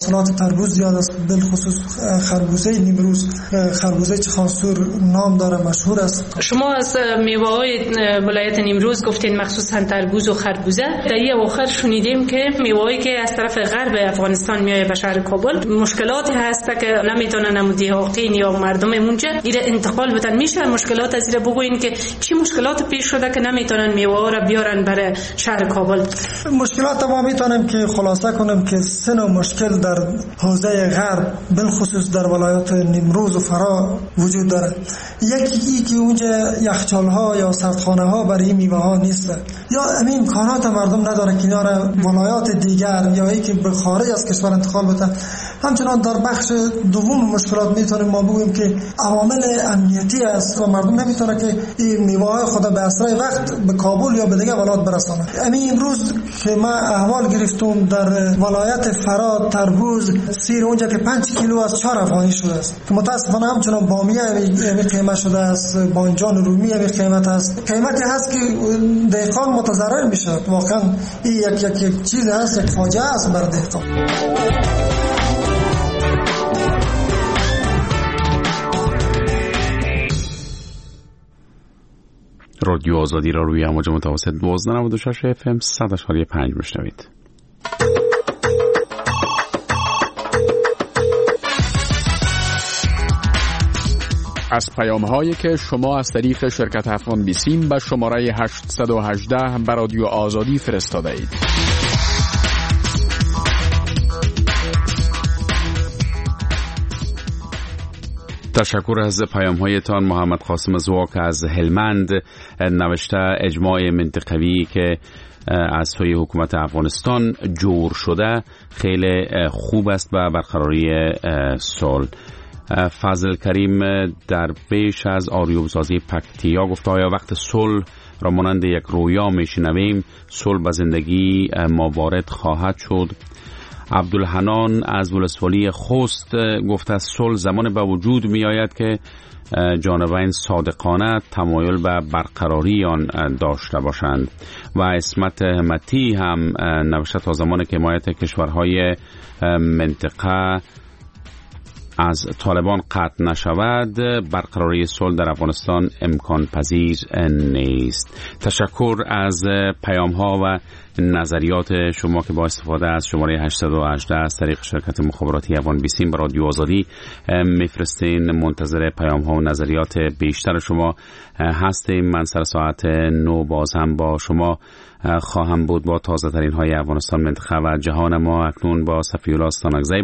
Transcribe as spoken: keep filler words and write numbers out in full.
محصولات تربوز زیاد است، بالخصوص خربوزه نیمروز، خربوزه چخانسور نام داره، مشهور است. شما از میوه‌های ولایت نیمروز گفتین مخصوصا تربوز و خربوزه. در این اواخر شنیدیم که میوه‌ای که از طرف غرب افغانستان میاد به شهر کابل مشکلاتی هست که نمیتونن مدیحاقین یا مردم اونجا ایره انتقال بدن. میشه مشکلات از ایره بگوین که چی مشکلات پیش شده که نمیتونن میوه‌ها را بیارن برای شهر کابل؟ مشکلات ما میتونیم که خلاصه کنیم که سه نوع مشکل در حوزه غرب بالخصوص در ولایات نیمروز و فرا وجود داره. یکی ای که اونجا یخچال‌ها یا سردخانه‌ها برای میوه‌ها نیست یا همین امکانات مردم نداره که اینا را ولایات دیگر یا ای که به خارج از کشور انتقال بده. همچنان در بخش دوم مشکلات میتونیم ما بگوییم که عوامل امنیتی است و مردم نمیتونه که این میوه‌های خود به اسرع وقت به کابل یا به دیگر ولایات برسانه. همین امروز که ما احوال گرفتم در ولایت فرا تربوز سیر اونجا که پنج کیلو از چهار افغانی شده است که متاسفانه همچنان بامیه همین قیمت شده است، بانجان رومی همین قیمت است. قیمتی هست که دهقان متضرر میشه. واقعا این یک یک یک چیز هست، یک فاجعه است بر دهقان. رادیو آزادی را روی امواج متوسط دوازده نود و شش اف ام صد و پنج میشنوید. از پیام‌هایی که شما از طریق شرکت افغان بیسیم به شماره هشت یک هشت به رادیو آزادی فرستاده اید. تشکر از پیام‌هایتان. محمد قاسم زواک از هلمند نوشته اجماع منطقوی که از سوی حکومت افغانستان جور شده خیلی خوب است به برقراری صلح. فضل کریم در بیش از آریوبزازی پکتیا گفته آیا وقت صلح را مانند یک رویا میشنویم؟ صلح به زندگی ما وارد خواهد شد. عبدالحنان از ولسوالی خوست گفته صلح زمان به وجود می آید که جانبین صادقانه تمایل به برقراری آن داشته باشند. و اسمت همتی هم نوشته تا زمان که حمایت کشورهای منطقه از طالبان قطع نشود برقراری صلح در افغانستان امکان پذیر نیست. تشکر از پیام ها و نظریات شما که با استفاده از شماره هشت یک هشت از طریق شرکت مخابراتی افغان بیسیم به رادیو آزادی میفرستین. منتظر پیام ها و نظریات بیشتر شما هستیم. من سر ساعت نو باز هم با شما خواهم بود با تازه ترین های افغانستان، منطقه و جهان ما. اکنون با صفی الله استانکزی